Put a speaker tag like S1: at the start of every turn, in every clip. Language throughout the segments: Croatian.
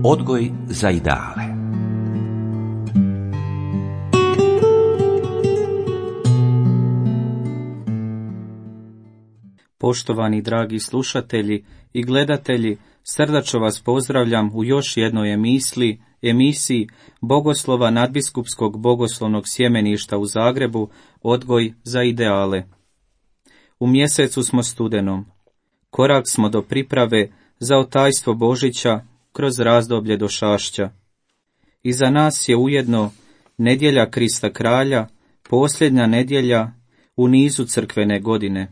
S1: Odgoj za ideale.
S2: Poštovani dragi slušatelji i gledatelji, srdačno vas pozdravljam u još jednoj emisiji Bogoslova nadbiskupskog bogoslovnog sjemeništa u Zagrebu, Odgoj za ideale. U mjesecu smo studenom. Korak smo do priprave za otajstvo Božića kroz razdoblje došašća. Iza nas je ujedno nedjelja Krista Kralja, posljednja nedjelja u nizu crkvene godine.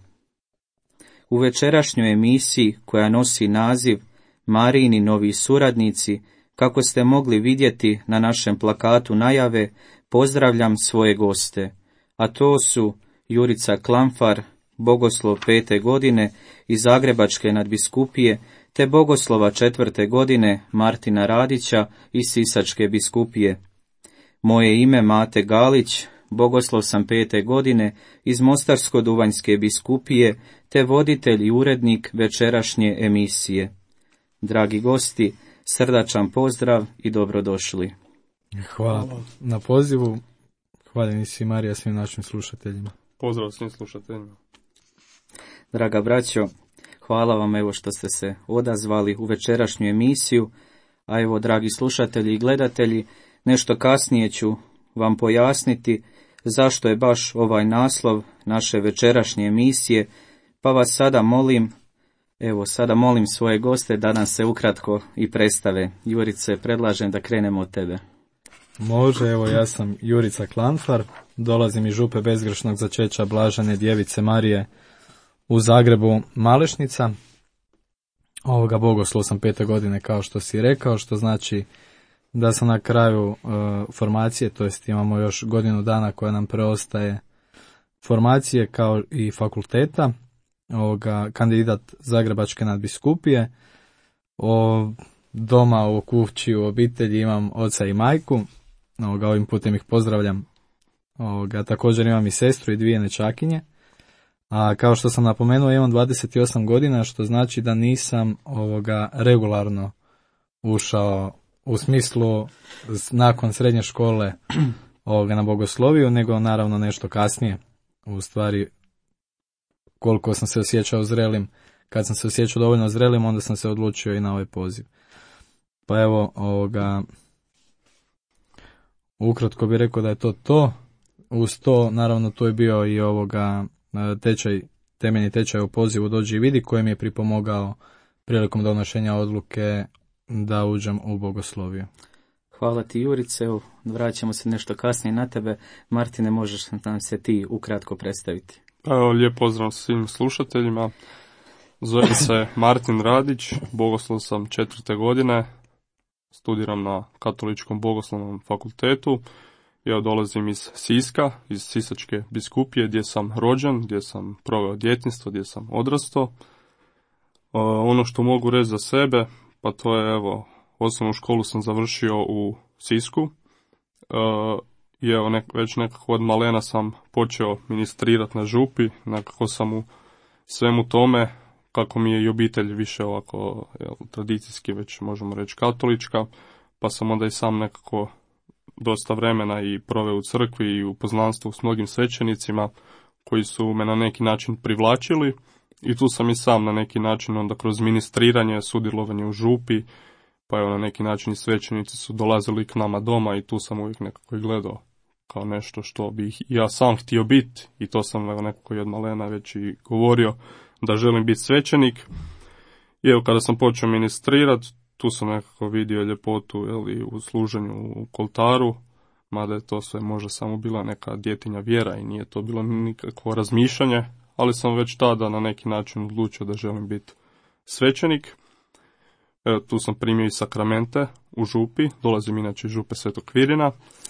S2: U večerašnjoj emisiji, koja nosi naziv Marijini novi suradnici, kako ste mogli vidjeti na našem plakatu najave, pozdravljam svoje goste, a to su Jurica Klamfar, bogoslov 5. godine iz Zagrebačke nadbiskupije, te bogoslova 4. godine Martina Radića iz Sisačke biskupije. Moje ime Mate Galić, bogoslov sam 5. godine iz Mostarsko-duvanjske biskupije, te voditelj i urednik večerašnje emisije. Dragi gosti, srdačan pozdrav i dobrodošli.
S3: Hvala na pozivu. Hvaljeni si Marija svim našim slušateljima.
S4: Pozdrav svim slušateljima.
S2: Draga braćo, hvala vam evo što ste se odazvali u večerašnju emisiju, a evo dragi slušatelji i gledatelji, nešto kasnije ću vam pojasniti zašto je baš ovaj naslov naše večerašnje emisije, pa vas sada molim svoje goste da nam se ukratko i predstave. Jurice, predlažem da krenemo od tebe.
S3: Može, evo ja sam Jurica Klamfar, dolazim iz župe bezgrešnog začeća Blažene djevice Marije u Zagrebu Malešnica. Bogoslov sam 5. godine kao što si rekao, što znači da sam na kraju formacije, to jest imamo još godinu dana koja nam preostaje formacije kao i fakulteta, kandidat Zagrebačke nadbiskupije. Doma u kući u obitelji imam oca i majku, ovim putem ih pozdravljam. Također imam i sestru i 2 nećakinje. A kao što sam napomenuo, imam 28 godina, što znači da nisam regularno ušao u smislu nakon srednje škole na bogosloviju, nego naravno nešto kasnije. U stvari, koliko sam se osjećao zrelim, kad sam se osjećao dovoljno zrelim, onda sam se odlučio i na ovaj poziv. Pa evo, ukratko bih rekao da je to. Uz to, naravno, tu je bio i temeljni tečaj u pozivu Dođi i vidi, koji mi je pripomogao prilikom donošenja odluke da uđem u bogosloviju.
S2: Hvala ti, Jurice. Evo, vraćamo se nešto kasnije na tebe. Martine, možeš nam se ti ukratko predstaviti?
S4: Evo, lijep pozdrav svim slušateljima. Zovem se Martin Radić, bogoslov sam 4. godine, studiram na Katoličkom bogoslovnom fakultetu. Ja dolazim iz Siska, iz Sisačke biskupije, gdje sam rođen, gdje sam proveo djetinjstvo, gdje sam odrastao. Ono što mogu reći za sebe, pa to je, evo, osnovnu školu sam završio u Sisku. I evo, već nekako od malena sam počeo ministrirati na župi, nekako sam u svemu tome, kako mi je i obitelj više ovako tradicijski, već možemo reći katolička, pa sam onda i sam nekako dosta vremena i proveo u crkvi i u poznanstvu s mnogim svećenicima koji su me na neki način privlačili, i tu sam i sam na neki način onda kroz ministriranje, sudjelovanje u župi, pa evo na neki način i svećenici su dolazili k nama doma i tu sam uvijek nekako i gledao kao nešto što bih ja sam htio biti, i to sam evo nekako i od malena već i govorio da želim biti svećenik. I evo, kada sam počeo ministrirati, tu sam nekako vidio ljepotu u služenju u koltaru, mada je to sve možda samo bila neka djetinja vjera i nije to bilo nikakvo razmišljanje, ali sam već tada na neki način odlučio da želim biti svećenik. Evo, tu sam primio i sakramente u župi, dolazim inače iz župe Svetog Kvirina,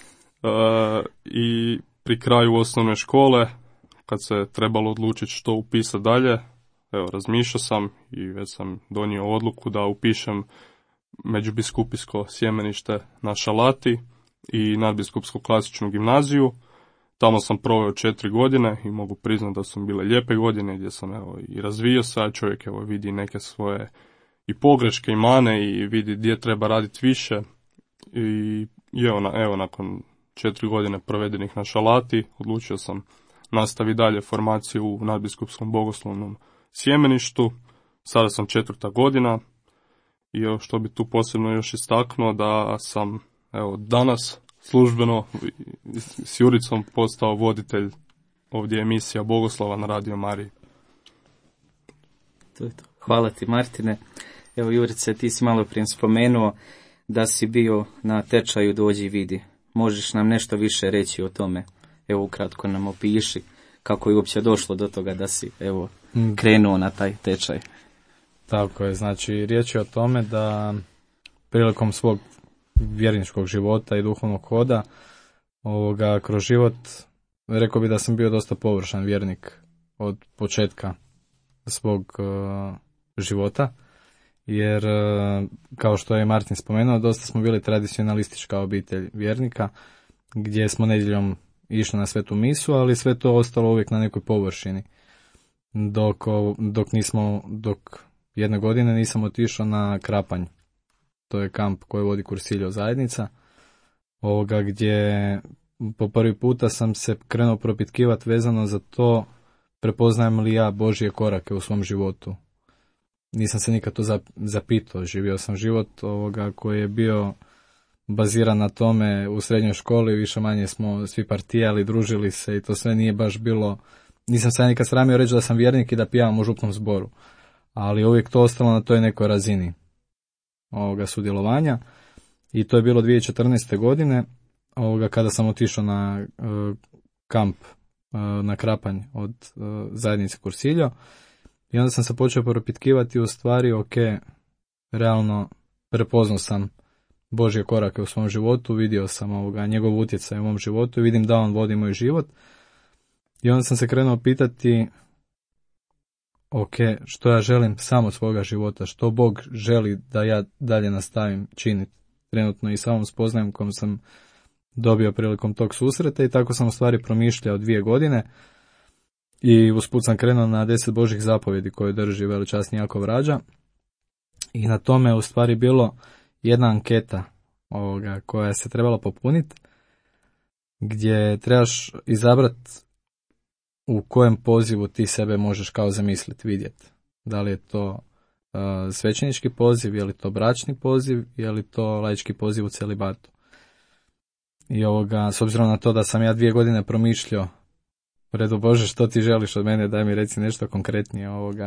S4: i pri kraju osnovne škole, kad se trebalo odlučiti što upisati dalje, evo, razmišljao sam i već sam donio odluku da upišem međubiskupijsko sjemenište na Šalati i nadbiskupsku klasičnu gimnaziju. Tamo sam proveo 4 godine i mogu priznati da su bile lijepe godine gdje sam evo i razvio se, a čovjek evo vidi neke svoje i pogreške i mane i vidi gdje treba raditi više. I evo nakon 4 godine provedenih na Šalati odlučio sam nastaviti dalje formaciju u nadbiskupskom bogoslovnom sjemeništu. Sada sam 4. godina i što bi tu posebno još istaknuo da sam danas službeno s Juricom postao voditelj ovdje emisija Bogoslova na Radio Mariji.
S2: To je to. Hvala ti, Martine. Evo, Jurice, ti si malo prije spomenuo da si bio na tečaju Dođi i vidi. Možeš nam nešto više reći o tome? Evo, ukratko nam opiši kako je uopće došlo do toga da si krenuo na taj tečaj.
S3: Tako je, znači riječ je o tome da prilikom svog vjerničkog života i duhovnog hoda kroz život, rekao bi da sam bio dosta površan vjernik od početka svog života, jer kao što je Martin spomenuo, dosta smo bili tradicionalistička obitelj vjernika, gdje smo nedjeljom išli na svetu misu, ali sve to ostalo uvijek na nekoj površini. Dok jedne godine nisam otišao na Krapanj. To je kamp koji vodi Kursiljo zajednica, gdje po prvi puta sam se krenuo propitkivati vezano za to prepoznajem li ja Božje korake u svom životu. Nisam se nikad to zapitao. Živio sam život koji je bio baziran na tome u srednjoj školi, više manje smo svi partijali, družili se i to sve nije baš bilo. Nisam se nikad sramio reći da sam vjernik i da pijavam u župnom zboru, ali uvijek to ostalo na toj nekoj razini sudjelovanja. I to je bilo 2014. godine kada sam otišao na kamp na Krapanj od zajednice Kursiljo. I onda sam se počeo propitkivati u stvari, realno prepoznao sam Božje korake u svom životu, vidio sam njegov utjecaj u mom životu i vidim da on vodi moj život. I onda sam se krenuo pitati, što ja želim samo od svoga života, što Bog želi da ja dalje nastavim činiti trenutno i samom spoznajem kom sam dobio prilikom tog susreta i tako sam u stvari promišljao 2 godine. I usput sam krenuo na 10 Božjih zapovjedi koje drži veličasni Jakov Rađa. I na tome je u stvari bilo jedna anketa koja se trebala popuniti, gdje trebaš izabrati u kojem pozivu ti sebe možeš kao zamisliti, vidjeti. Da li je to svećenički poziv, je li to bračni poziv, je li to laički poziv u celibatu. I s obzirom na to da sam ja 2 godine promišljao, u redu Bože, što ti želiš od mene, daj mi reci nešto konkretnije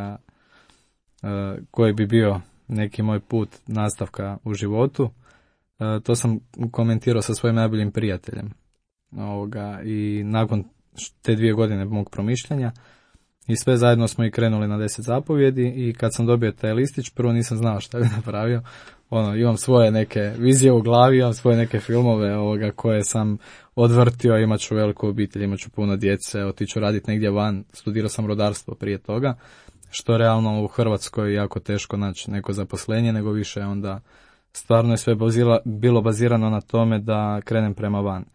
S3: koji bi bio neki moj put nastavka u životu. To sam komentirao sa svojim najboljim prijateljem. I nakon te 2 godine mog promišljanja i sve zajedno smo i krenuli na 10 zapovjedi i kad sam dobio taj listić, prvo nisam znao šta bi napravio. Imam svoje neke vizije u glavi, imam svoje neke filmove koje sam odvrtio, imat ću veliku obitelj, imat ću puno djece, otiću raditi negdje van, studirao sam rodarstvo prije toga, što realno u Hrvatskoj jako teško naći neko zaposlenje, nego više onda stvarno je sve bilo bazirano na tome da krenem prema van.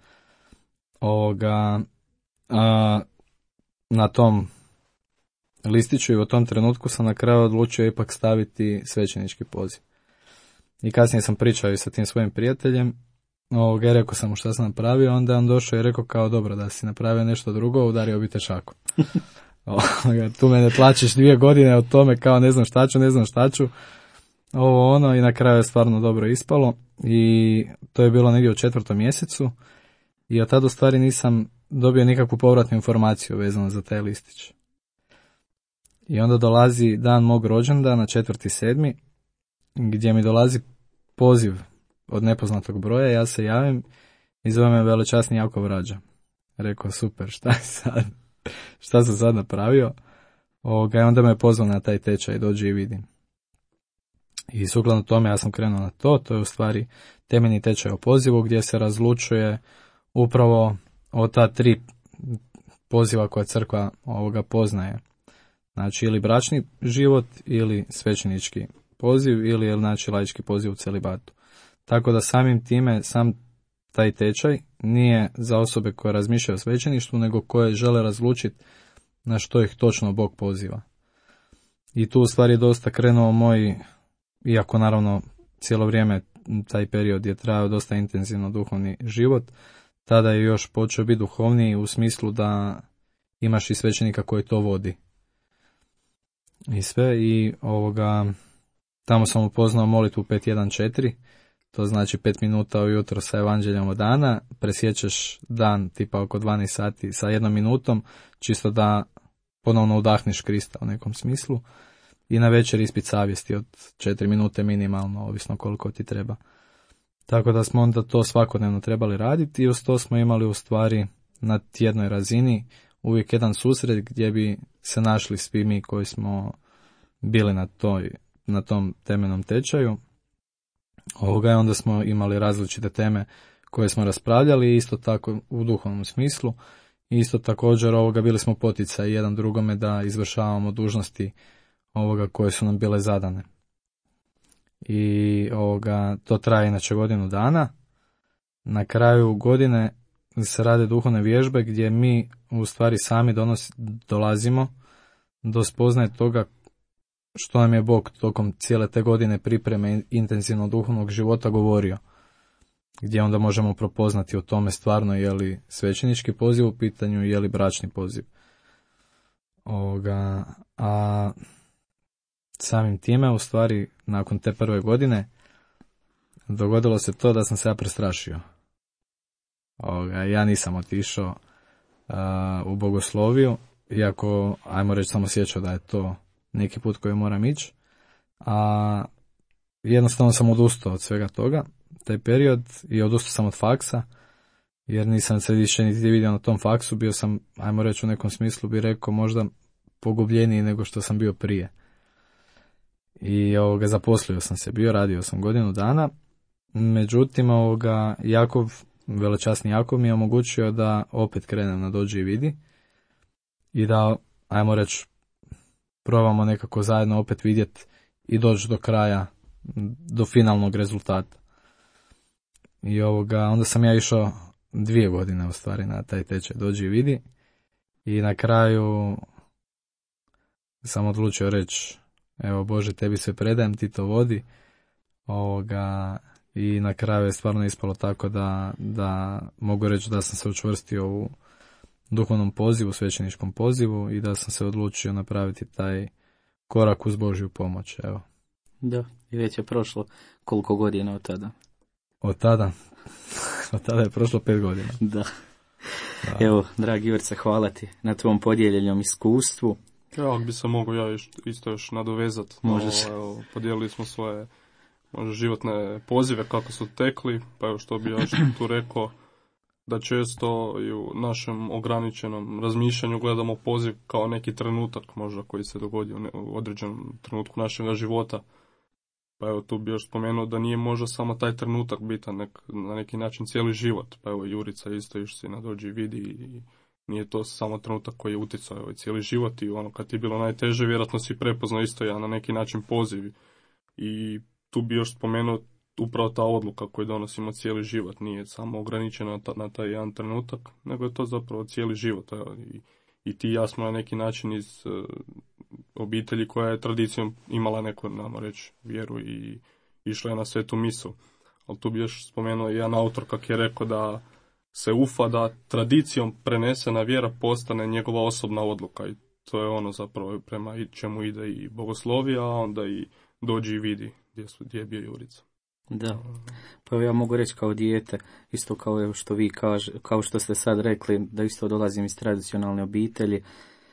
S3: Na tom listiću i u tom trenutku sam na kraju odlučio ipak staviti svećenički poziv. I kasnije sam pričao i sa tim svojim prijateljem, rekao sam mu šta sam napravio, onda on došao i rekao kao dobro da si napravio nešto drugo, udario bi te šakom. Tu me ne tlačiš 2 godine o tome kao ne znam šta ću. I na kraju je stvarno dobro ispalo i to je bilo negdje u 4. mjesecu i od tada u stvari nisam dobio nikakvu povratnu informaciju vezano za taj listić. I onda dolazi dan mog rođendana, 4.7. gdje mi dolazi poziv od nepoznatog broja, ja se javim i zove me veličasni Jakov Rađa. Rekao, super, šta sam sad napravio? I onda me pozvao na taj tečaj, dođi i vidim. I sukladno tome ja sam krenuo na to je u stvari temeljni tečaj o pozivu gdje se razlučuje upravo od ta 3 poziva koja crkva poznaje. Znači ili bračni život ili svećenički poziv ili znači laički poziv u celibatu. Tako da samim time sam taj tečaj nije za osobe koje razmišljaju o svećeništvu, nego koje žele razlučiti na što ih točno Bog poziva. I tu u stvari dosta krenuo moj iako naravno cijelo vrijeme taj period je trajao dosta intenzivno duhovni život, tada je još počeo biti duhovniji u smislu da imaš i svećenika koji to vodi. I sve, i tamo sam upoznao molitvu 514, to znači 5 minuta ujutro sa evanđeljom od dana, presjećeš dan tipa oko 12 sati sa 1 minutom, čisto da ponovno udahniš Krista u nekom smislu, i na večer ispit savjesti od 4 minute minimalno, ovisno koliko ti treba. Tako da smo onda to svakodnevno trebali raditi i uz to smo imali u stvari na tjednoj razini uvijek jedan susret gdje bi se našli svi mi koji smo bili na tom temeljnom tečaju. I onda smo imali različite teme koje smo raspravljali, isto tako u duhovnom smislu. Isto također bili smo poticaj jedan drugome da izvršavamo dužnosti koje su nam bile zadane. I to traje inače godinu dana. Na kraju godine se rade duhovne vježbe gdje mi u stvari sami dolazimo do spoznaje toga što nam je Bog tokom cijele te godine pripreme intenzivnog duhovnog života govorio. Gdje onda možemo prepoznati o tome stvarno je li svećenički poziv u pitanju, je li bračni poziv. A samim time, u stvari, nakon te prve godine, dogodilo se to da sam se ja prestrašio. Ja nisam otišao u bogosloviju, iako, ajmo reći, sam osjećao da je to neki put koji moram ići, a jednostavno sam odustao od svega toga, taj period, i odustao sam od faksa, jer nisam se više niti vidio na tom faksu, bio sam, ajmo reći, u nekom smislu bi rekao, možda pogubljeniji nego što sam bio prije. I zaposlio sam se, radio sam godinu dana, međutim, velečasni Jakov mi je omogućio da opet krenem na Dođi i vidi i da, ajmo reći, probamo nekako zajedno opet vidjeti i doći do kraja, do finalnog rezultata. I onda sam ja išao 2 godine u stvari na taj tečaj Dođi i vidi i na kraju sam odlučio reći, evo Bože, tebi se predajem, ti to vodi. I na kraju je stvarno ispalo tako da mogu reći da sam se učvrstio u duhovnom pozivu, svećeničkom pozivu, i da sam se odlučio napraviti taj korak uz Božju pomoć. Evo.
S2: Da, i već je prošlo koliko godina od tada?
S3: Od tada je prošlo 5 godina.
S2: Da. Evo, dragi Jurce, hvala ti na tvom podijeljenom iskustvu.
S4: Ja, ako bi se mogu ja isto još nadovezati.
S2: Možeš.
S4: Podijelili smo svoje životne pozive kako su tekli, pa evo što bi ja tu rekao, da često i u našem ograničenom razmišljanju gledamo poziv kao neki trenutak možda koji se dogodi u određenom trenutku našega života. Pa evo tu bi još spomenuo da nije možda samo taj trenutak bitan, na neki način cijeli život. Pa evo Jurica isto još si na Dođi i vidi i nije to samo trenutak koji je utjecao cijeli život, i kad ti je bilo najteže vjerojatno si prepoznao isto ja na neki način poziv. I tu bi još spomenuo upravo ta odluka koju donosimo cijeli život nije samo ograničena na taj jedan trenutak, nego je to zapravo cijeli život. I ti i ja smo na neki način iz obitelji koja je tradicijom imala neku, namo reći, vjeru i išla je na svetu misu. Ali tu bi još spomenuo jedan autor kak je rekao da se ufa da tradicijom prenesena vjera postane njegova osobna odluka, i to je ono zapravo prema čemu ide i bogoslovija, a onda i Dođi i vidi gdje je bio Jurica.
S2: Da, pa ja mogu reći kao dijete, isto kao što vi kao što ste sad rekli, da isto dolazim iz tradicionalne obitelji,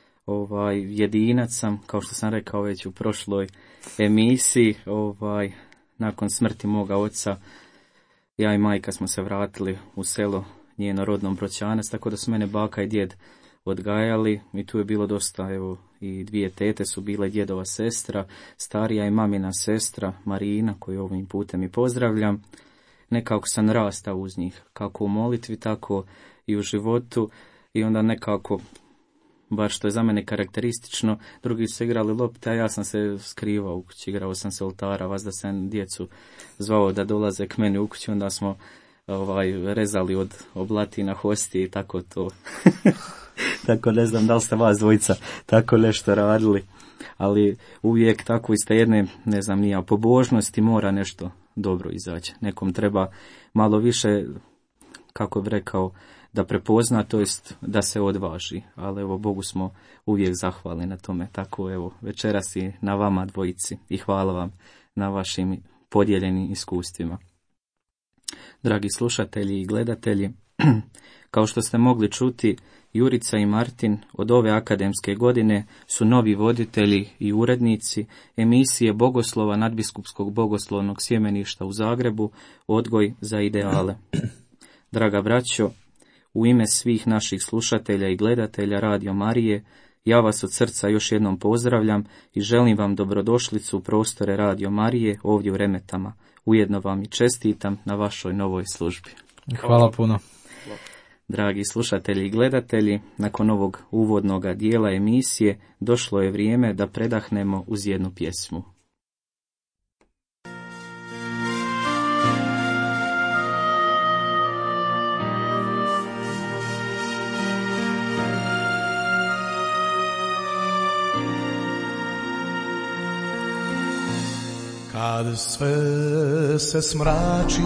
S2: jedinac sam, kao što sam rekao već u prošloj emisiji, nakon smrti moga oca, ja i majka smo se vratili u selo njeno rodnom Broćanac, tako da su mene baka i djed odgajali i tu je bilo dosta, evo, i 2 tete su bile, djedova sestra, starija i mamina sestra Marina, koju ovim putem i pozdravljam. Nekako sam rastao uz njih, kako u molitvi, tako i u životu, i onda nekako, bar što je za mene karakteristično, drugi su igrali lopte, a ja sam se skrivao u kući, igrao sam se oltara, vas da sam djecu zvao da dolaze k meni u kuću, onda smo rezali od oblatina hosti i tako to. Tako ne znam da li ste vas dvojica tako nešto radili, ali uvijek tako iz te jedne, ne znam nija, pobožnosti mora nešto dobro izaći. Nekom treba malo više, kako bi rekao, da prepozna, to jest da se odvaži. Ali evo, Bogu smo uvijek zahvalni na tome. Tako evo, večeras i na vama dvojici i hvala vam na vašim podijeljenim iskustvima. Dragi slušatelji i gledatelji, kao što ste mogli čuti, Jurica i Martin od ove akademske godine su novi voditelji i urednici emisije Bogoslova Nadbiskupskog bogoslovnog sjemeništa u Zagrebu, Odgoj za ideale. Draga braćo, u ime svih naših slušatelja i gledatelja Radio Marije, ja vas od srca još jednom pozdravljam i želim vam dobrodošlicu u prostore Radio Marije ovdje u Remetama. Ujedno vam i čestitam na vašoj novoj službi.
S3: Hvala puno.
S2: Dragi slušatelji i gledatelji, nakon ovog uvodnog dijela emisije došlo je vrijeme da predahnemo uz jednu pjesmu.
S1: Kad sve se smrači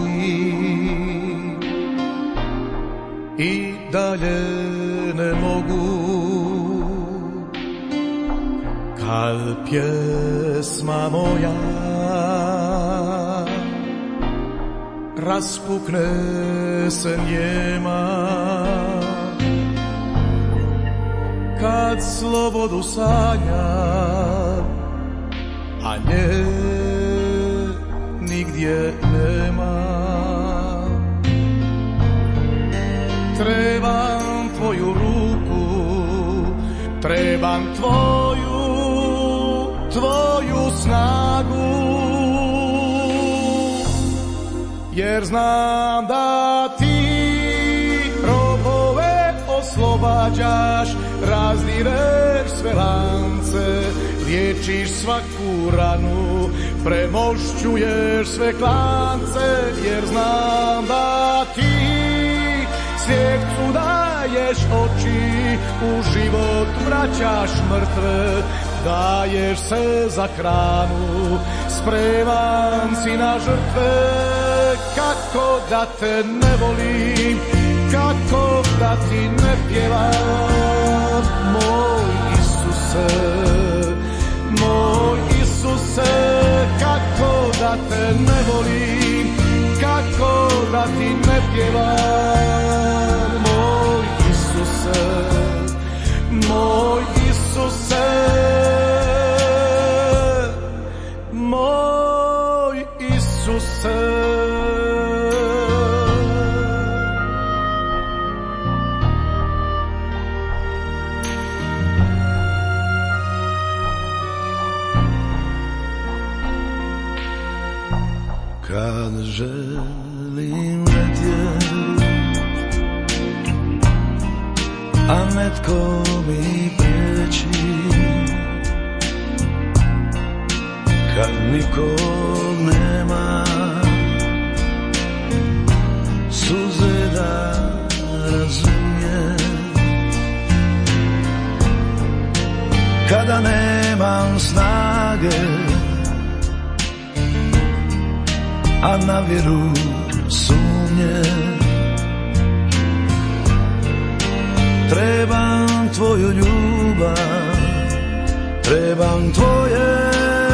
S1: i dalje ne mogu, kad pjesma moja raspukne se njema, kad slobodu sanjam, a nje nigdje nema. Trebam tvoju ruku, trebam tvoju snagu, jer znam da ti robove oslobađaš, razdireš sve lance, liječiš svaku ranu, premošćuješ sve klance, jer znam da ti slijepcu daješ oči, u život vraćaš mrtve, daješ se za hranu, spreman si na žrtve. Kako da te ne volim, kako da ti ne pjevam, moj Isuse, moj Isuse, kako da te ne volim, kako da ti ne pjevam, moj Isuse, moj Isuse, moj Isuse.
S5: Kad želim letjet, a netko mi priječi, kad nikog nema, suze da razumije, kada nemam snage, a na vjeru sumnje, trebam tvoju ljubav, trebam tvoje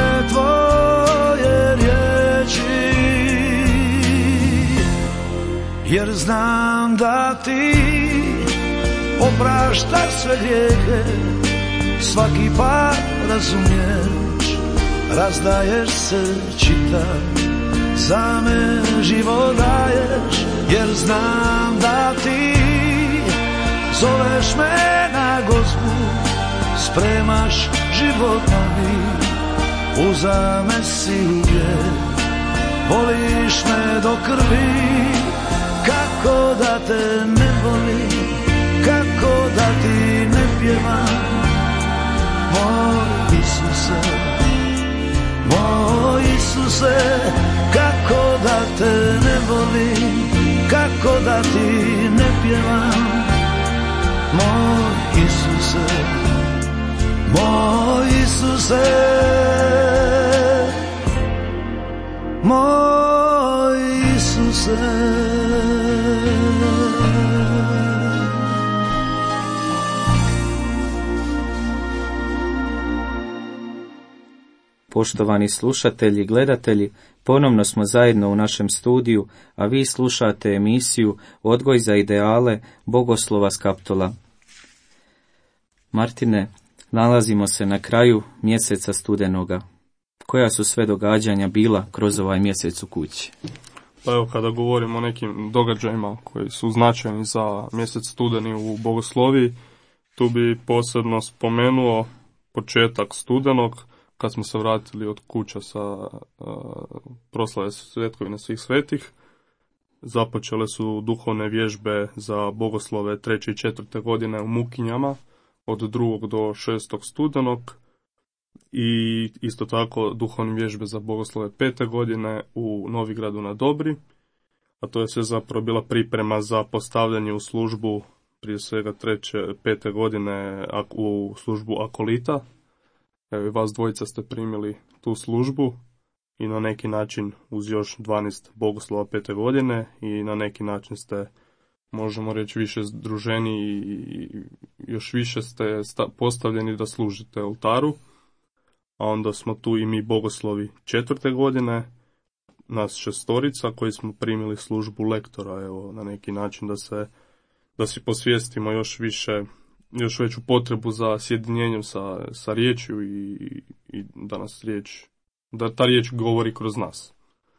S5: riječi, jer znam da ti opraštaš sve grijehe, svaki par razumiješ, razdaješ se čitav, za me život daješ, jer znam da ti zoveš me na gozbu, spremaš život novi, uzame si uvijek, voliš me do krvi. Kako da te ne volim, kako da ti ne pjevam, moj Isuse, moj Isuse, kako da te ne volim, kako da ti ne pjevam, moj Isuse, moj Isuse.
S2: Poštovani slušatelji i gledatelji, ponovno smo zajedno u našem studiju, a vi slušate emisiju Odgoj za ideale Bogoslova s Kaptola. Martine, nalazimo se na kraju mjeseca studenoga. Koja su sve događanja bila kroz ovaj mjesec u kući?
S4: Pa evo, kada govorimo o nekim događajima koji su značajni za mjesec studeni u bogosloviji, tu bi posebno spomenuo početak studenog, kad smo se vratili od kuća sa proslave svetkovine svih svetih. Započele su duhovne vježbe za bogoslove 3. i 4. godine u Mukinjama od 2. do 6. studenog i isto tako duhovne vježbe za bogoslove 5. godine u Novigradu na Dobri, a to je sve zapravo bila priprema za postavljanje u službu prije svega 3. 5. godine u službu akolita. Evo i vas dvojica ste primili tu službu i na neki način uz još 12 bogoslova 5. godine i na neki način ste, možemo reći, više združeni i još više ste postavljeni da služite oltaru. A onda smo tu i mi bogoslovi 4. godine, nas 6 koji smo primili službu lektora, evo na neki način da si posvijestimo još veću potrebu za sjedinjenjem sa riječju i da ta riječ govori kroz nas.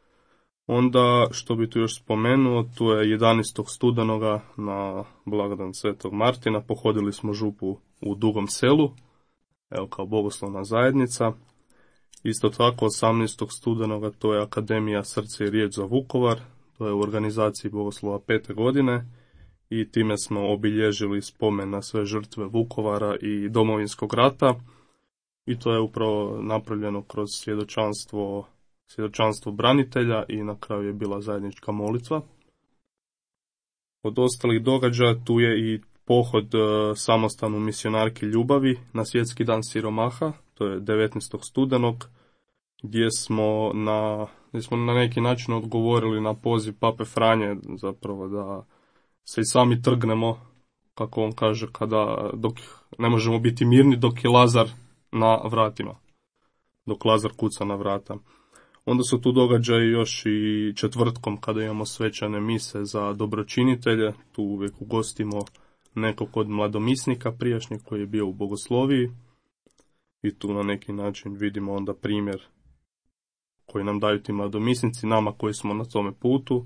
S4: Onda, što bi tu još spomenuo, tu je 11. studenoga na blagdan Svetog Martina, pohodili smo župu u Dugom Selu, evo kao bogoslovna zajednica. Isto tako 18. studenoga to je Akademija Srce i riječ za Vukovar, to je u organizaciji bogoslova 5. godine. I time smo obilježili spomen na sve žrtve Vukovara i Domovinskog rata. I to je upravo napravljeno kroz svjedočanstvo branitelja i na kraju je bila zajednička molitva. Od ostalih događaja tu je i pohod samostanu misionarki Ljubavi na Svjetski dan siromaha, to je 19. studenog, gdje smo na neki način odgovorili na poziv Pape Franje, zapravo da se i sami trgnemo, kako on kaže, dok ne možemo biti mirni dok je Lazar na vratima, dok Lazar kuca na vrata. Onda su tu događaji još i četvrtkom kada imamo svečane mise za dobročinitelje, tu uvijek ugostimo nekog od mladomisnika prijašnjeg koji je bio u bogosloviji i tu na neki način vidimo onda primjer koji nam daju ti mladomisnici, nama koji smo na tome putu.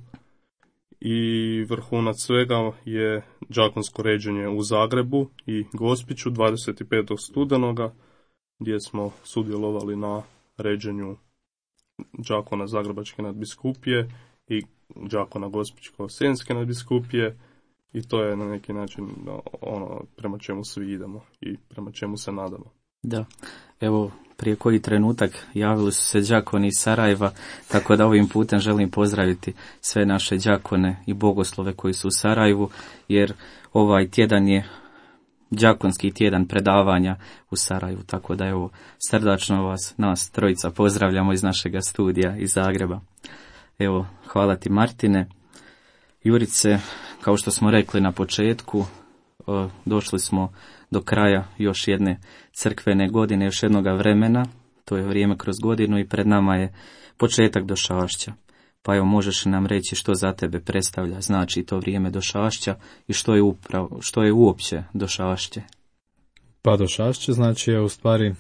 S4: I vrhunac svega je đakonsko ređenje u Zagrebu i Gospiću 25. studenoga, gdje smo sudjelovali na ređenju đakona Zagrebačke nadbiskupije i đakona Gospićko-senjske nadbiskupije i to je na neki način ono prema čemu svi idemo i prema čemu se nadamo.
S2: Da, evo prije koji trenutak javili su se đakoni iz Sarajeva, tako da ovim putem želim pozdraviti sve naše đakone i bogoslove koji su u Sarajevu, jer ovaj tjedan je đakonski tjedan predavanja u Sarajevu, tako da evo srdačno nas trojica pozdravljamo iz našega studija iz Zagreba. Evo, hvala ti Martine. Jurice, kao što smo rekli na početku, došli smo do kraja još jedne crkvene godine, još jednoga vremena, to je vrijeme kroz godinu i pred nama je početak došašća. Pa evo, možeš nam reći što za tebe predstavlja, znači to vrijeme došašća i što je uopće došašće?
S3: Pa došašće znači je u stvari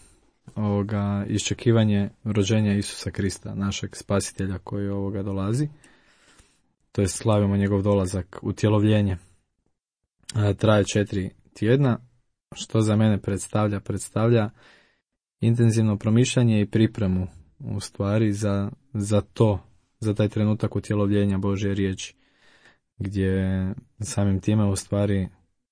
S3: iščekivanje rođenja Isusa Krista, našeg spasitelja koji dolazi. To je slavimo njegov dolazak, utjelovljenje. Traje 4 tjedna, što za mene predstavlja intenzivno promišljanje i pripremu u stvari za taj trenutak utjelovljenja Božje riječi, gdje samim time u stvari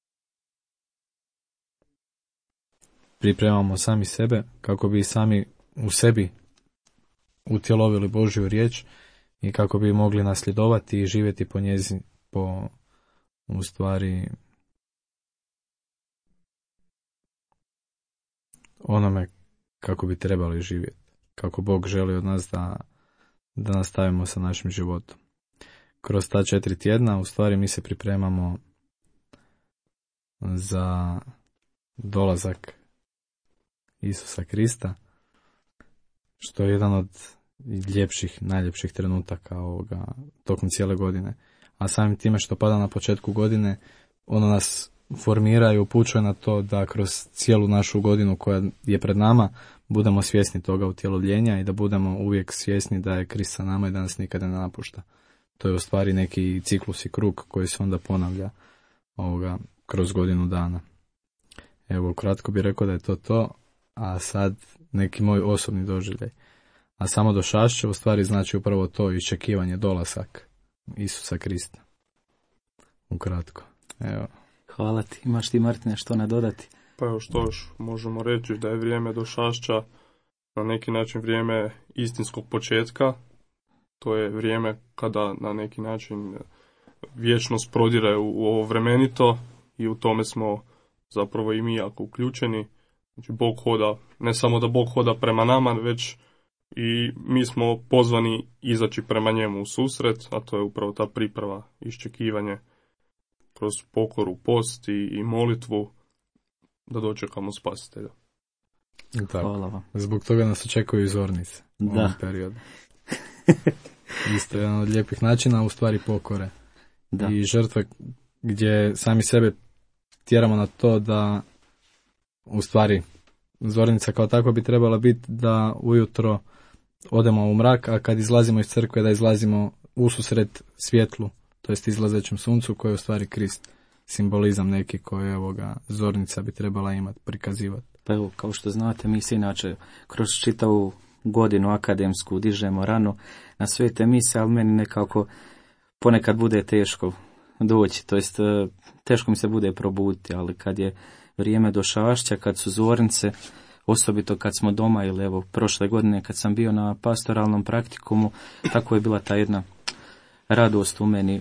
S3: pripremamo sami sebe kako bi sami u sebi utjelovili Božju riječ i kako bi mogli nasljedovati i živjeti po njezi, u stvari onome kako bi trebali živjeti, kako Bog želi od nas da nastavimo sa našim životom. Kroz ta 4 tjedna u stvari mi se pripremamo za dolazak Isusa Krista, što je jedan od najljepših trenutaka tokom cijele godine. A samim time što pada na početku godine, ono nas formira i upućuje na to da kroz cijelu našu godinu koja je pred nama budemo svjesni toga utjelovljenja i da budemo uvijek svjesni da je Krist sa nama i da nas nikada ne napušta. To je u stvari neki ciklus i krug koji se onda ponavlja kroz godinu dana. Evo, kratko bih rekao da je to, a sad neki moj osobni doživljaj. A samo došašće u stvari znači upravo to, iščekivanje, dolasak Isusa Krista. Ukratko. Evo.
S2: Hvala ti. Imaš ti, Martine, što nadodati?
S4: Pa evo što još možemo reći, da je vrijeme došašća na neki način vrijeme istinskog početka. To je vrijeme kada na neki način vječnost prodire u ovo vremenito i u tome smo zapravo i mi jako uključeni. Znači Bog hoda, ne samo da Bog hoda prema nama, već i mi smo pozvani izaći prema njemu u susret, a to je upravo ta priprava, iščekivanje kroz pokoru, post i molitvu da dočekamo Spasitelja.
S2: Hvala vam.
S3: Zbog toga nas očekuju zornice u ovom periodu. Isto jedan od lijepih načina u stvari pokore. Da. I žrtve gdje sami sebe tjeramo na to da u stvari zornica kao takva bi trebala biti da ujutro odemo u mrak, a kad izlazimo iz crkve da izlazimo ususret svjetlu, to jest izlazećem suncu koje je u stvari Krist. Simbolizam neki koji zornica bi trebala imati, prikazivati.
S2: Pa evo, kao što znate, mi se inače kroz čitavu godinu akademsku dižemo rano na svete mise, ali meni nekako ponekad bude teško doći, to jest teško mi se bude probuditi, ali kad je vrijeme došašća, kad su zornice, osobito kad smo doma, ili evo prošle godine kad sam bio na pastoralnom praktikumu, tako je bila ta jedna radost u meni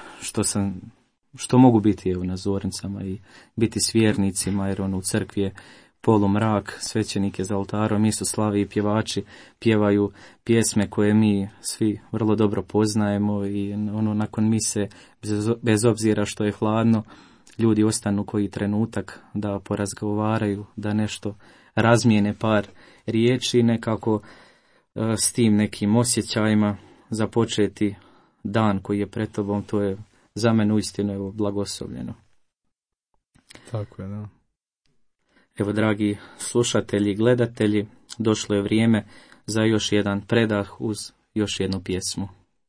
S2: što mogu biti evo na zornicama i biti s vjernicima, jer u crkvi je polumrak, svećenik je za oltarom, isto slavi i pjevači pjevaju pjesme koje mi svi vrlo dobro poznajemo i nakon mise, bez obzira što je hladno, ljudi ostanu koji trenutak da porazgovaraju, da nešto razmijene par riječi, nekako s tim nekim osjećajima započeti dan koji je pred tobom. To je za mene uistinu blagoslovljeno.
S3: Tako je, da.
S2: Evo, dragi slušatelji i gledatelji, došlo je vrijeme za još jedan predah uz još jednu pjesmu.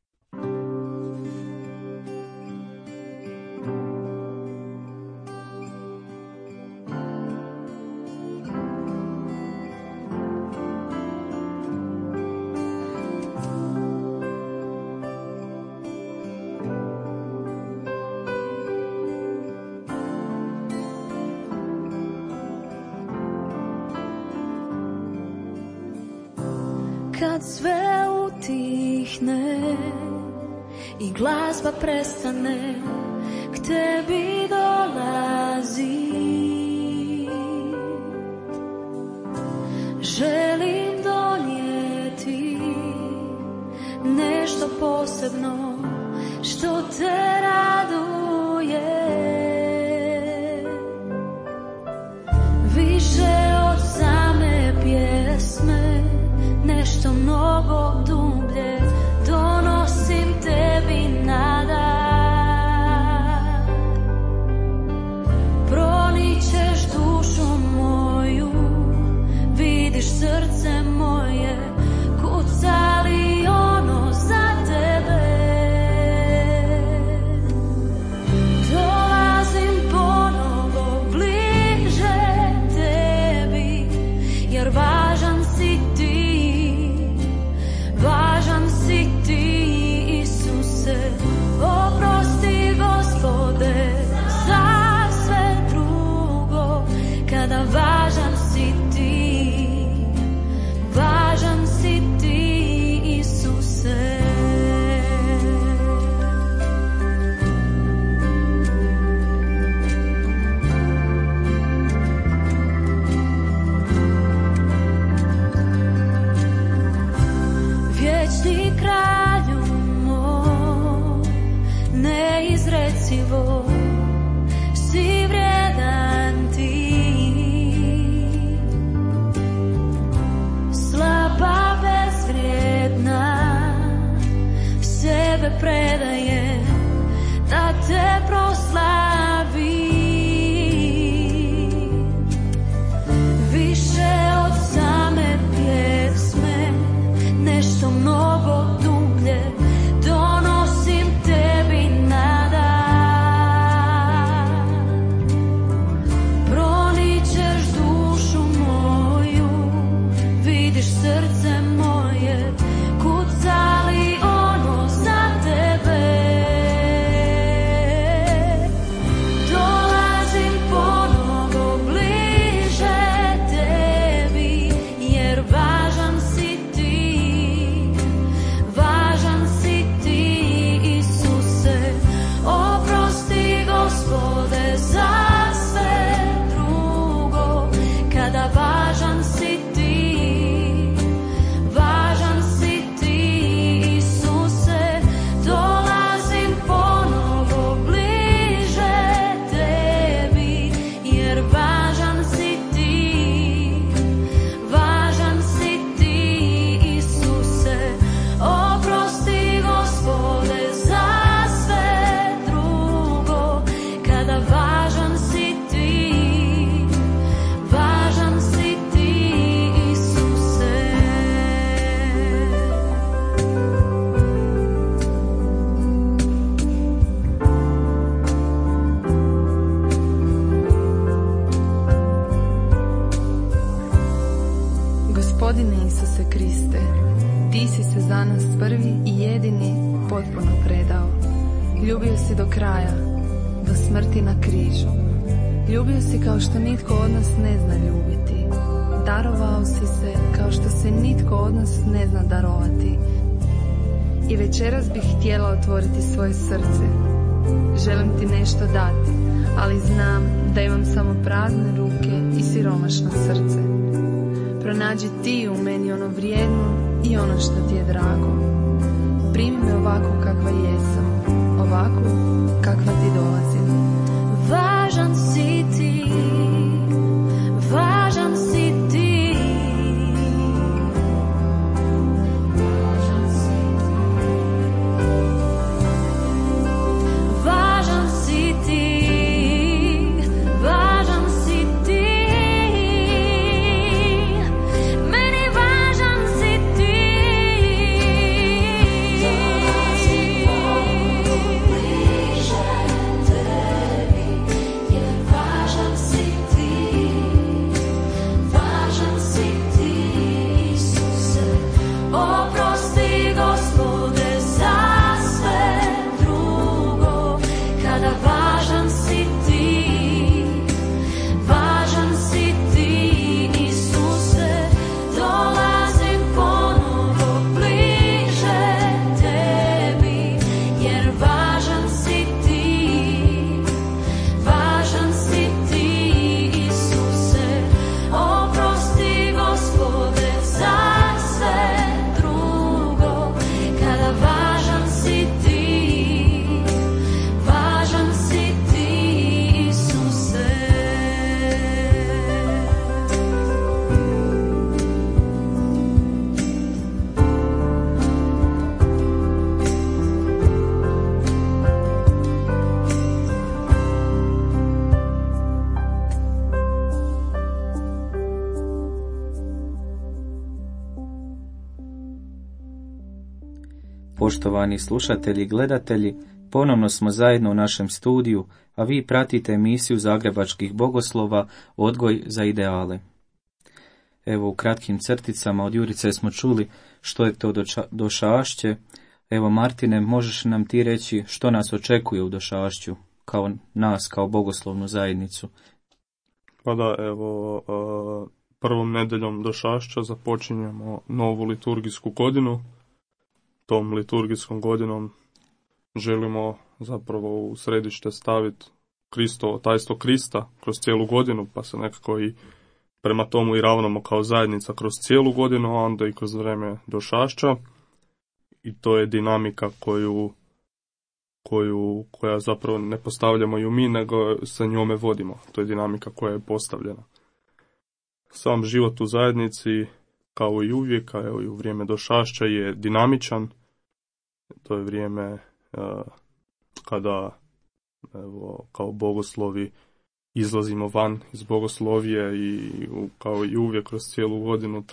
S6: Kad sve utihne i glazba prestane, k tebi dolazi. Želim donijeti nešto posebno što te raduje. Više od same pjesme, nešto mnogo dublje donosim tebi na dar. Proničeš dušu moju, vidiš srce moje, kuca li ono za tebe. neopisivo si vrijedan ti. Slaba, bezvrijedna, sebe predaje da te proslavi. Više od same pjesme, nešto mnogo dublje, donosim tebi na dan. Proničeš dušu moju, vidiš srce moje, kuca li ono za tebe. Dolazim ponovo bliže tebi, jer važan si ti, važan si ti, Isuse. Oprosti, Gospode, za sve drugo, kada važan si ti, važan si ti, Isuse. Dolazim ponovo bliže tebi, jer važan si ti, važan si ti, Isuse. Oprosti, Gospode, za sve drugo, kada važan si ti, važan si ti, Isuse.
S7: Gospodine Isuse Kriste, ti si se za nas prvi i jedini potpuno predao. Ljubio si do kraja, do smrti na križu. Ljubio si kao što nitko od nas ne zna ljubiti. Darovao si se kao što se nitko od nas ne zna darovati. I večeras bih htjela otvoriti svoje srce. Želim ti nešto dati, ali znam da imam samo prazne ruke i siromašno srce. Pronađi ti u meni ono vrijedno i ono što ti je drago. Primi me ovako kakva jesam, ovako kakva ti dolazim.
S6: Važan si ti, važan si ti, važan si ti, važan si ti, važan si ti, meni važan si ti. Dolazim ponovo bliže tebi, jer važan si ti, važan si ti, Isuse. Oprosti, Gospode, za sve drugo, kada važan si ti, važan si ti, Isuse. Dolazim ponovo bliže tebi, jer važan si ti, važan si ti, Isuse. Oprosti, Gospode, za sve drugo, kada važan si ti, važan si ti, Isuse.
S2: Poštovani slušatelji i gledatelji, ponovno smo zajedno u našem studiju, a vi pratite emisiju Zagrebačkih bogoslova Odgoj za ideale. Evo, u kratkim crticama od Jurice smo čuli što je to došašće. Evo, Martine, možeš nam ti reći što nas očekuje u došašću, kao nas, kao bogoslovnu zajednicu?
S4: Pa da, evo, prvom nedeljom došašća započinjemo novu liturgijsku godinu. Tom liturgijskom godinom želimo zapravo u središte staviti Kristovo tajstvo Krista kroz cijelu godinu, pa se nekako i prema tomu i ravnamo kao zajednica kroz cijelu godinu, a onda i kroz vrijeme došašća. I to je dinamika koju koja zapravo ne postavljamo ju mi, nego sa njome vodimo. To je dinamika koja je postavljena. Sam život u zajednici, kao i uvijek, a evo i u vrijeme došašća, je dinamičan. To je vrijeme kada kao bogoslovi izlazimo van iz bogoslovije i kao i uvijek kroz cijelu godinu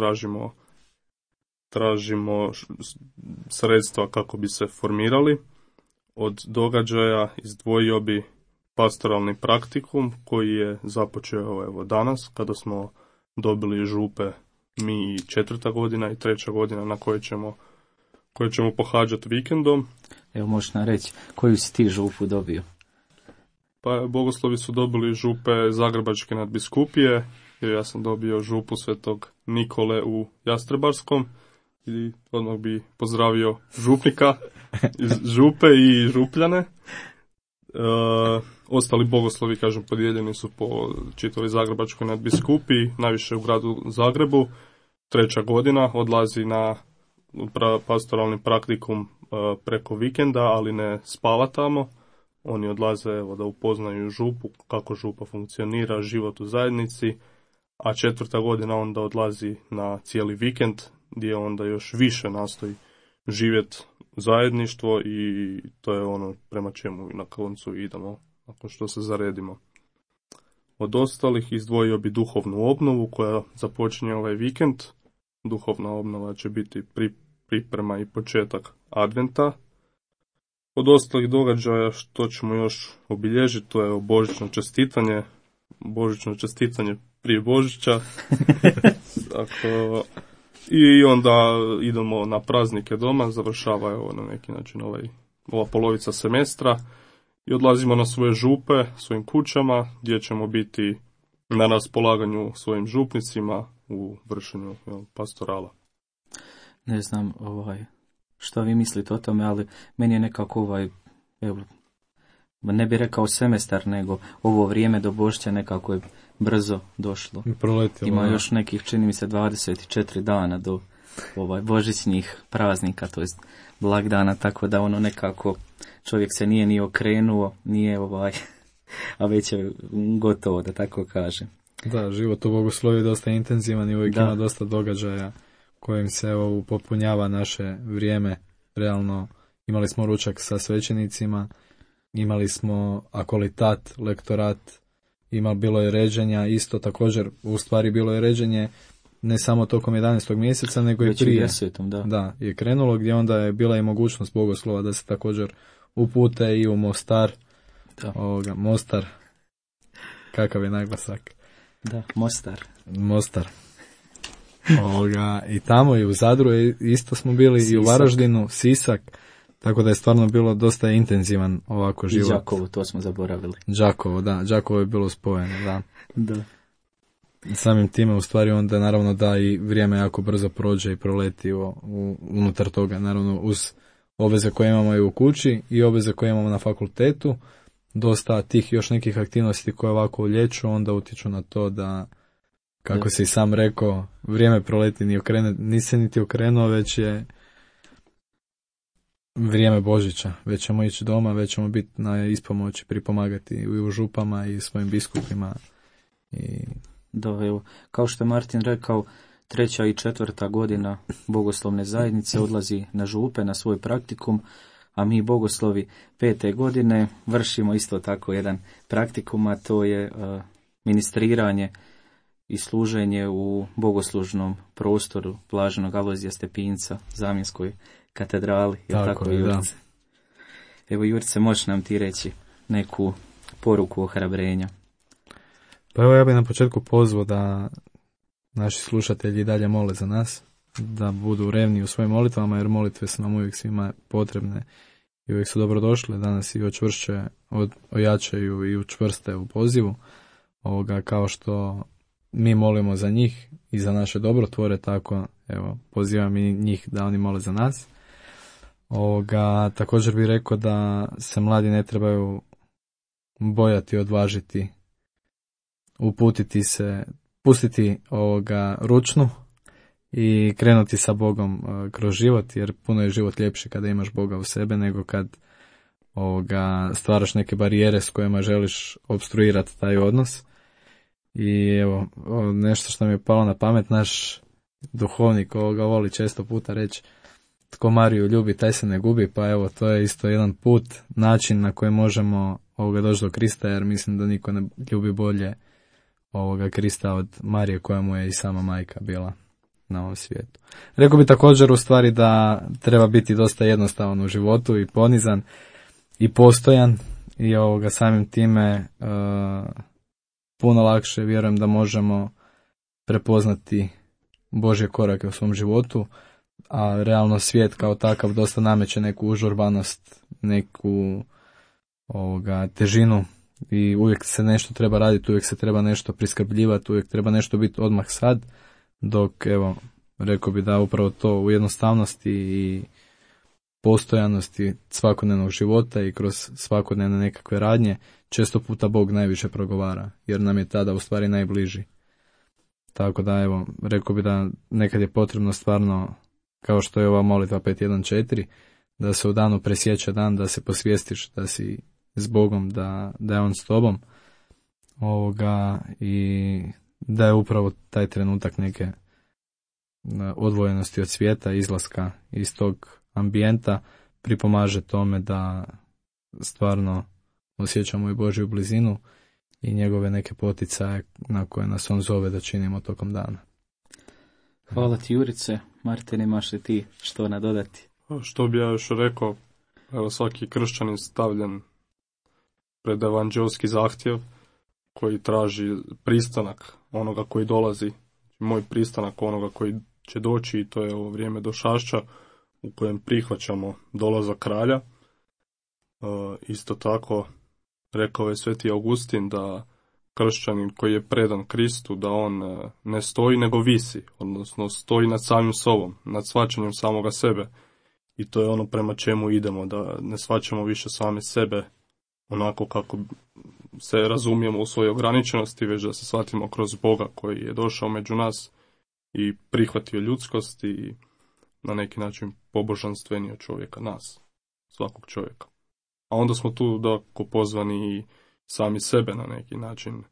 S4: tražimo sredstva kako bi se formirali. Od događaja izdvojio bi pastoralni praktikum koji je započeo evo danas kada smo dobili župe mi i 4. godina i 3. godina na koje ćemo pohađati vikendom.
S2: Evo možeš nam reći koju si ti župu dobio?
S4: Pa bogoslovi su dobili župe Zagrebačke nadbiskupije, jer ja sam dobio župu Svetog Nikole u Jastrebarskom i odmah bi pozdravio župnika iz župe i župljane. Ostali bogoslovi, kažem, podijeljeni su po čitavoj Zagrebačkoj nadbiskupiji, najviše u gradu Zagrebu. 3. godina odlazi na pastoralni praktikum preko vikenda, ali ne spava tamo. Oni odlaze evo, da upoznaju župu, kako župa funkcionira, život u zajednici, a 4. godina onda odlazi na cijeli vikend, gdje onda još više nastoji živjeti zajedništvo i to je ono prema čemu na koncu idemo, nakon što se zaredimo. Od ostalih izdvojio bi duhovnu obnovu koja započinje ovaj vikend. Duhovna obnova će biti priprema i početak adventa. Od ostalih događaja što ćemo još obilježiti, to je božićno čestitanje prije Božića. I onda idemo na praznike doma, završava evo, na neki način ova polovica semestra i odlazimo na svoje župe, svojim kućama, gdje ćemo biti na raspolaganju svojim župnicima u vršenju pastorala.
S2: Ne znam što vi mislite o tome, ali meni je nekako ne bi rekao semestar, nego ovo vrijeme do Božića nekako je brzo došlo. Ima još nekih, čini mi se, 24 dana do božićnih praznika, to jest blagdana, tako da ono nekako čovjek se nije ni okrenuo, nije a već je gotovo, da tako kažem.
S3: Da, život u bogoslovi je dosta intenzivan i uvijek ima dosta događaja kojim se popunjava naše vrijeme. Realno imali smo ručak sa svećenicima, imali smo akolitat, lektorat, bilo je ređenja, isto također u stvari bilo je ređenje ne samo tokom 11. mjeseca, nego i prije. Da, je krenulo gdje onda je bila i mogućnost bogoslova da se također upute i u Mostar. Mostar. Kakav je naglasak?
S2: Da, Mostar.
S3: I tamo i u Zadru isto smo bili, Sisak. I u Varaždinu, Sisak, tako da je stvarno bilo dosta intenzivan ovako život.
S2: I Đakovo, to smo zaboravili.
S3: Đakovo je bilo spojeno, da. Samim time u stvari onda naravno da i vrijeme jako brzo prođe i proleti unutar toga, naravno uz obveze koje imamo i u kući i obveze koje imamo na fakultetu, dosta tih još nekih aktivnosti koje ovako ulječu onda utječu na to da, kako si sam rekao, vrijeme proleti, nisi niti okrenuo, već je vrijeme Božića, već ćemo ići doma, već ćemo biti na ispomoći, pripomagati i u župama i svojim biskupima.
S2: Da, evo, kao što je Martin rekao, 3. i 4. godina bogoslovne zajednice odlazi na župe, na svoj praktikum, a mi bogoslovi 5. godine vršimo isto tako jedan praktikum, a to je ministriranje i služenje u bogoslužnom prostoru Blaženog Alojzija Stepinca, Zamjenskoj katedrali. Tako Jurice? Evo Jurice, možeš nam ti reći neku poruku ohrabrenja?
S3: Pa evo ja bih na početku pozvao da naši slušatelji dalje mole za nas, da budu revni u svojim molitvama, jer molitve su nam uvijek svima potrebne i uvijek su dobrodošle, da nas i ojačaju i učvrste u pozivu, kao što mi molimo za njih i za naše dobrotvore, tako evo pozivam i njih da oni mole za nas. Također bih rekao da se mladi ne trebaju bojati, odvažiti, uputiti se, pustiti ručnu i krenuti sa Bogom kroz život, jer puno je život ljepši kada imaš Boga u sebe nego kad stvaraš neke barijere s kojima želiš opstruirati taj odnos. I evo, nešto što mi je palo na pamet, naš duhovnik voli često puta reći, tko Mariju ljubi, taj se ne gubi, pa evo, to je isto jedan put, način na koji možemo doći do Krista, jer mislim da niko ne ljubi bolje Krista od Marije, koja mu je i sama majka bila na ovom svijetu. Rekao bi također u stvari da treba biti dosta jednostavan u životu i ponizan i postojan i samim time puno lakše vjerujem da možemo prepoznati Božje korake u svom životu, a realno svijet kao takav dosta nameće neku užurbanost, neku težinu i uvijek se nešto treba raditi, uvijek se treba nešto priskrbljivati, uvijek treba nešto biti odmah sad, dok evo, rekao bi da upravo to u jednostavnosti i postojanosti svakodnevnog života i kroz svakodnevne nekakve radnje često puta Bog najviše progovara, jer nam je tada u stvari najbliži. Tako da evo, rekao bi da nekad je potrebno stvarno, kao što je ova molitva 5.1.4, da se u danu presjeća dan, da se posvijestiš da si s Bogom, da je On s tobom, i da je upravo taj trenutak neke odvojenosti od svijeta, izlaska iz tog ambijenta pripomaže tome da stvarno osjećamo i Božju blizinu i njegove neke poticaje na koje nas On zove da činimo tokom dana.
S2: Hvala ti, Jurice. Martin, imaš li ti što nadodati?
S4: Što bi ja još rekao, evo, svaki kršćanin stavljen pred evanđelski zahtjev koji traži pristanak onoga koji dolazi, moj pristanak onoga koji će doći, i to je ovo vrijeme došašća u kojem prihvaćamo dolazak kralja. Isto tako rekao je Sveti Augustin da kršćanin koji je predan Kristu, da on ne stoji nego visi, odnosno stoji nad samim sobom, nad shvaćanjem samoga sebe. I to je ono prema čemu idemo, da ne shvaćamo više sami sebe onako kako se razumijemo u svojoj ograničenosti, već da se shvatimo kroz Boga koji je došao među nas i prihvatio ljudskost i na neki način pobožanstvenio čovjeka, nas, svakog čovjeka. A onda smo tu dakako pozvani i sami sebe na neki način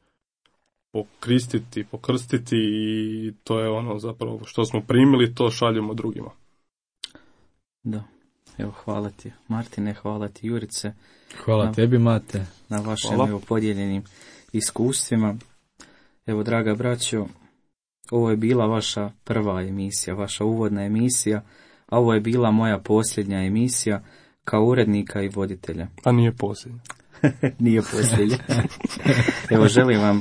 S4: pokrstiti i to je ono zapravo što smo primili, to šaljemo drugima.
S2: Da, evo, hvala ti Martine, hvala ti Jurice.
S3: Hvala tebi, Mate.
S2: Na vašim evo podijeljenim iskustvima. Evo, draga braćo, ovo je bila vaša prva emisija, vaša uvodna emisija, a ovo je bila moja posljednja emisija kao urednika i voditelja.
S4: A nije posljednja.
S2: Nije posljednja. Evo, želim vam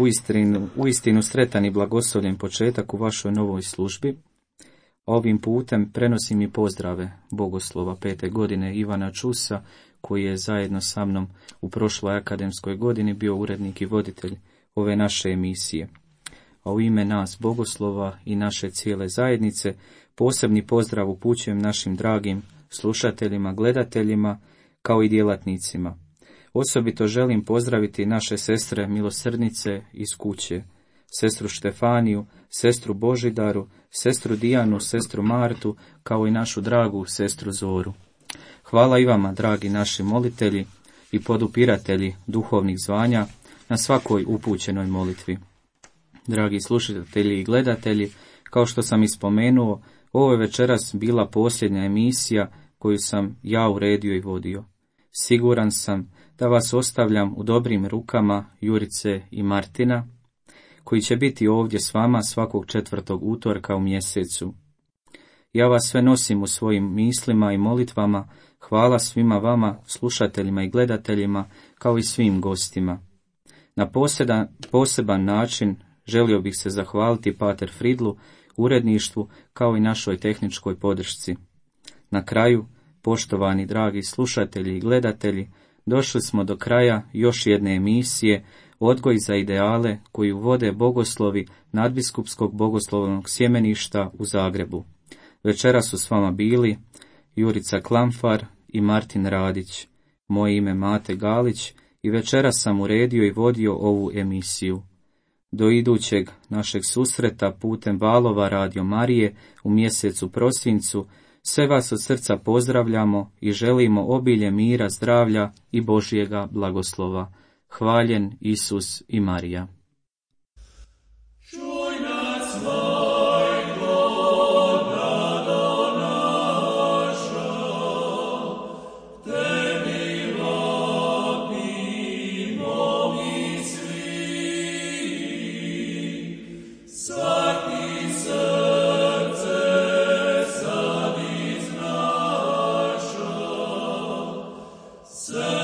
S2: uistinu sretan i blagoslovljen početak u vašoj novoj službi. Ovim putem prenosim i pozdrave bogoslova 5. godine Ivana Čusa, koji je zajedno sa mnom u prošloj akademskoj godini bio urednik i voditelj ove naše emisije. A u ime nas bogoslova i naše cijele zajednice posebni pozdrav upućujem našim dragim slušateljima, gledateljima kao i djelatnicima. Osobito želim pozdraviti naše sestre milosrdnice iz kuće, sestru Štefaniju, sestru Božidaru, sestru Dijanu, sestru Martu, kao i našu dragu sestru Zoru. Hvala i vama, dragi naši molitelji i podupiratelji duhovnih zvanja, na svakoj upućenoj molitvi. Dragi slušatelji i gledatelji, kao što sam ispomenuo, ovo je večeras bila posljednja emisija koju sam ja uredio i vodio. Siguran sam da vas ostavljam u dobrim rukama Jurice i Martina, koji će biti ovdje s vama svakog 4. utorka u mjesecu. Ja vas sve nosim u svojim mislima i molitvama. Hvala svima vama, slušateljima i gledateljima, kao i svim gostima. Na poseban način želio bih se zahvaliti pater Fridlu, uredništvu, kao i našoj tehničkoj podršci. Na kraju, poštovani dragi slušatelji i gledatelji, došli smo do kraja još jedne emisije Odgoj za ideale koju vode bogoslovi Nadbiskupskog bogoslovnog sjemeništa u Zagrebu. Večera su s vama bili Jurica Klamfar i Martin Radić. Moje ime Mate Galić i večera sam uredio i vodio ovu emisiju. Do idućeg našeg susreta putem valova Radio Marije u mjesecu prosincu Sve vas od srca pozdravljamo i želimo obilje mira, zdravlja i Božjega blagoslova. Hvaljen Isus i Marija.
S8: So